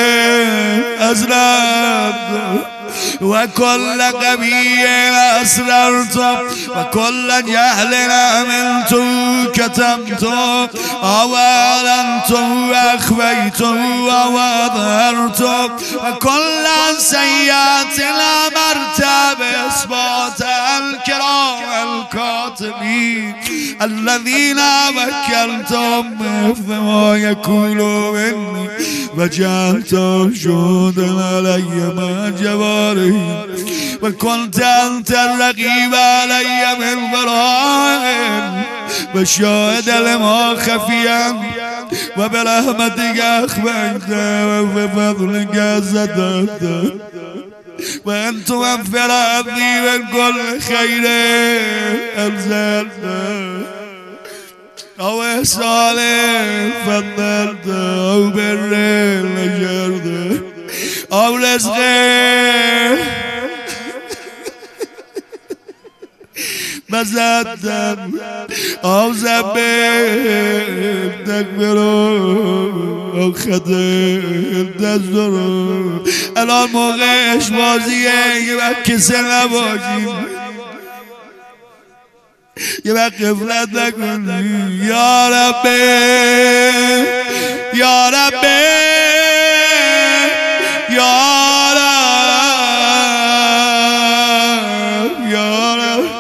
ازرمتم و کل قبیه اسررتم و کل جهل عملت کتمت او اعلنت و اخفیت و اظهرت و کل سیئات امرت باثبات الكرام الكاتبین الذين وكلتهم بحفظ ما يقولون مني وجعلتهم شهودا علي مع جوارهم وكنت أنت الرقيب علي من ورائهم و شاهد لما خفيا وبرحمتك أخبرت وبفضلك زدت وأن توفر عبدي من كل خير أنزلت أو إحسان فضلت أو بر نشرت أو رزق بزدت أو ذنب تكبروا أو خطأ تزدروا الان موقعش بازیه یه وقت کسل نباشیم یه وقت غفلت نکنیم یا ربی یا ربی یا رب یا رب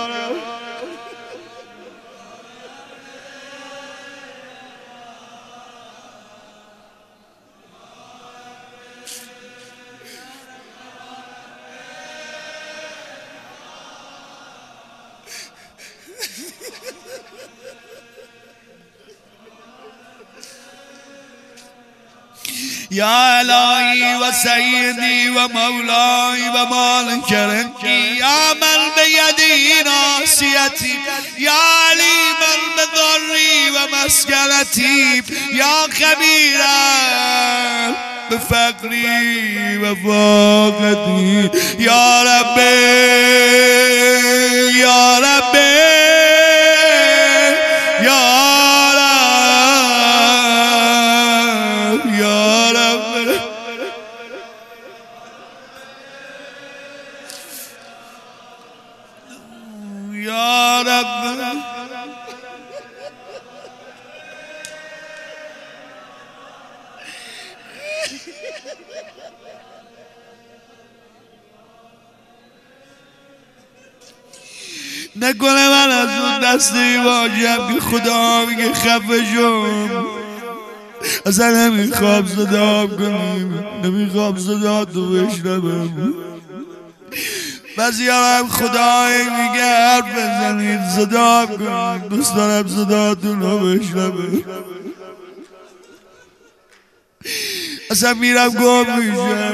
يا إلهي وسيدي ومولاي ومالك رزقي يا من بيده ناصيتي يا عليما بضري ومسكنتي يا خبيرا بفقري وفاقتي يا ربي يا ربي يا يا رب نکنه من از اون دستی باشم که خدا میگه خفه شم اصلا نمیخوام صدا کنم نمیخوام صدا تو بشنوم بعضی هم خدایی میگه حرف بزنید صدا کن دوست دارم صداتون رو بشنوم اصلا میرم گم میشم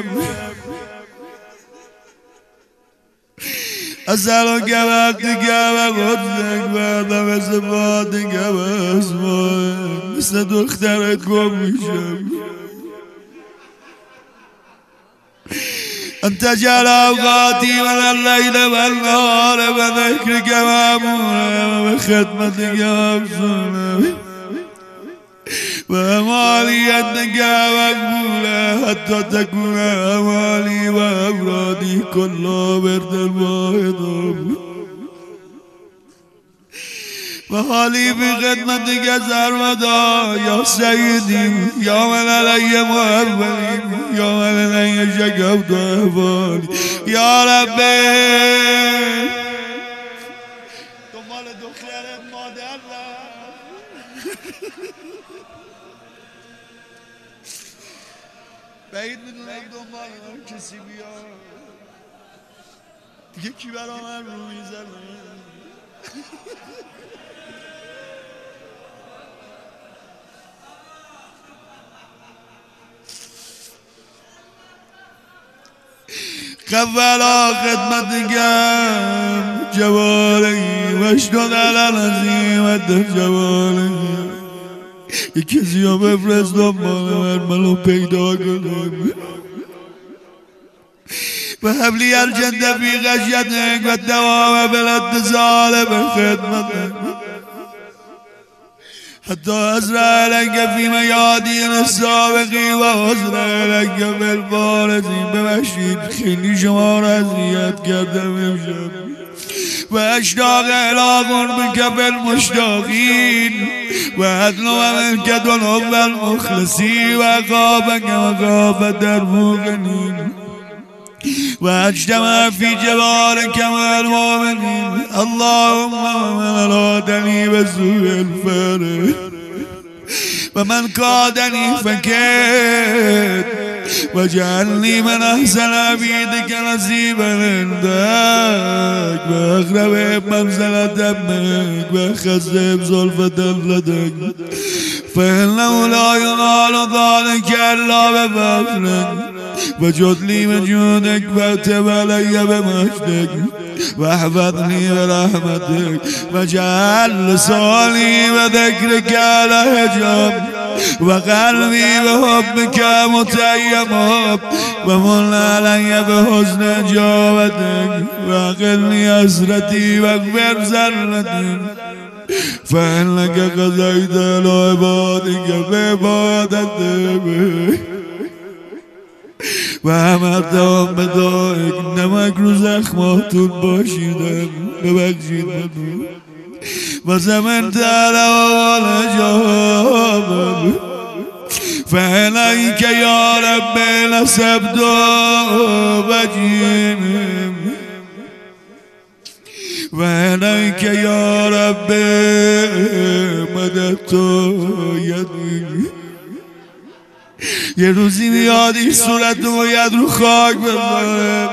اصلا که وقتی گم خودزنگ بردم مثل باده گم اسمان مثل دخترت گم میشم أنت جعل أوقاتي من الليل والنهار بذكرك مأمورا وبخدمتك مبسولا وأمالي أنك مقبولا حتى تكون أمالي وأفرادي كلها برد الواحد وحالي بخدمتك سرمدا يا سيدي يا من علي مهربني يا من علي شكوت أحوالي يا ربي دنبال دخترت مادر بعید میدونم دنبال من کسی بیاد دیگه کی برا من رو میزنه قبلا خدمتكم جوالي واشتغل على نزيمة جوالي يكزي يوم افرز دنبال مرملو پیدا کنم وهب لي الجنة في غشيتك والدوام بالاتصال بخدمتك حتى أسرع لك في ميادين السابقين وأسرع لك في الفارسين بمشید خیلی شما را اذیت کردم امشب و اشتاق الى قربك في المشتاقين و اطلب منك طلب المخلصين و خافك وخاف الموقنين و اجتمع في جبارك مع المؤمنين اللهم من أرادني بسوء الفارق ومن كادني فكيد واجعلني من أحسن عبيدك نصيبا عندك وأقرب منزلة منك وأخذب زلفة لديك فإنه لا ينال ذلك إلا بفضلك وجد لي من جودك واكتب علي بمجدك واحفظني برحمتك واجعل لساني وذكرك على حجاب وقلبي بحبك متيم ومن علي بحسن إجابتك وأقلني حسرتي واغفر زلتي فإنك قضيت لعبادك بعبادتك وامرتهم بدائك نمک رو زخماتون باشیدم ببخشید منو و زمن تعالی جوابم فعلیک یا رب نسبت وجیم وعلیک یا رب مددت یدی یه روزی میاد این صورت باید رو خاک بذارم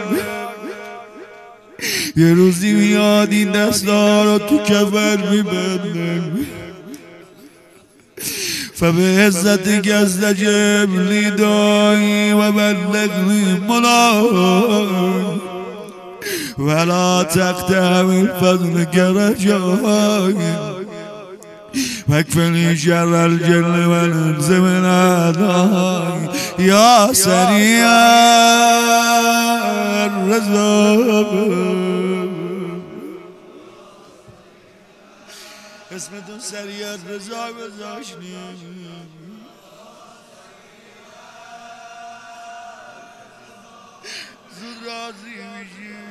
یه روزی میاد این دستا رو تو کفن میبندم فبعزتك استجب لي داعي وبلغني مناي ولا تقطع من فضلك رجائي واكفني شر الجن والانس من اعدائي يا سريع الرزاق اسمتون سریع الرزاق گذاشتیم زود راضی میشیم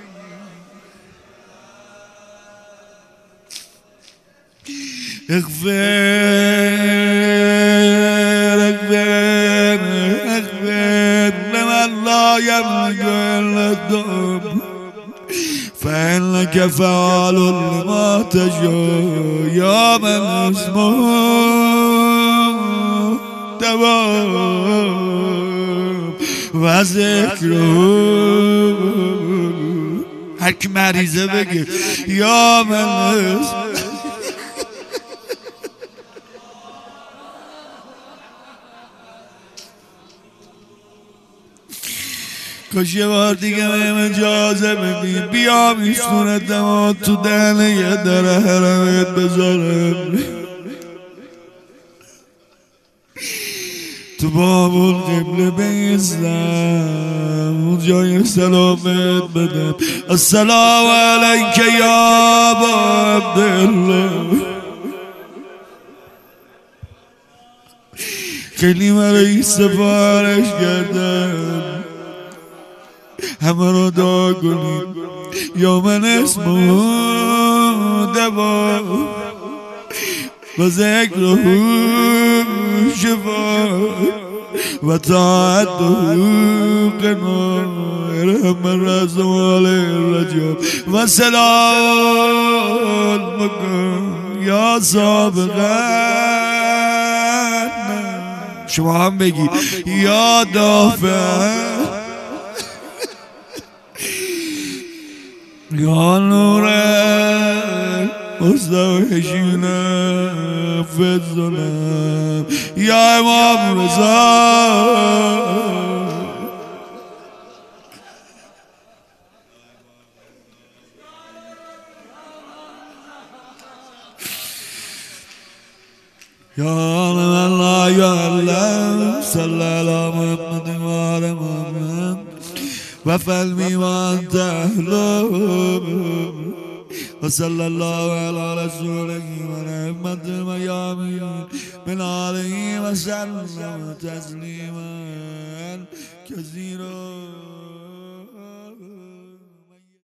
اغفر اغفر اغفر لمن لا يملك الا الذنب فإنك فعال لما تشاء يا من اسمه دوام و ذکره هر کی مریضه بگه یا من اسمه کاش یه بار دیگه بهم اجازه بدی بیام این صورتم تو دهنه یه در حرمت بذارم تو بابل قبله بیستم اون جای سلامت بدم السلام علیک یا ابا عبدالله خیلی مرایی سفارش کردم همه را دعا کنید یا من اسمه دوا و ذکره شفا و طاعته قناع رحم رزوال الرجال و سلام مکن یا سابقا شما هم بگی یا دافع یا نور مستوحشینا فی الظلام یا امام رضا یا من لا یعلم صلی علی محمد و آل محمد وفلمي وانت اهله وصلى الله على رسوله ونعمة الميامين من آله وسلم تسليما كثيرا.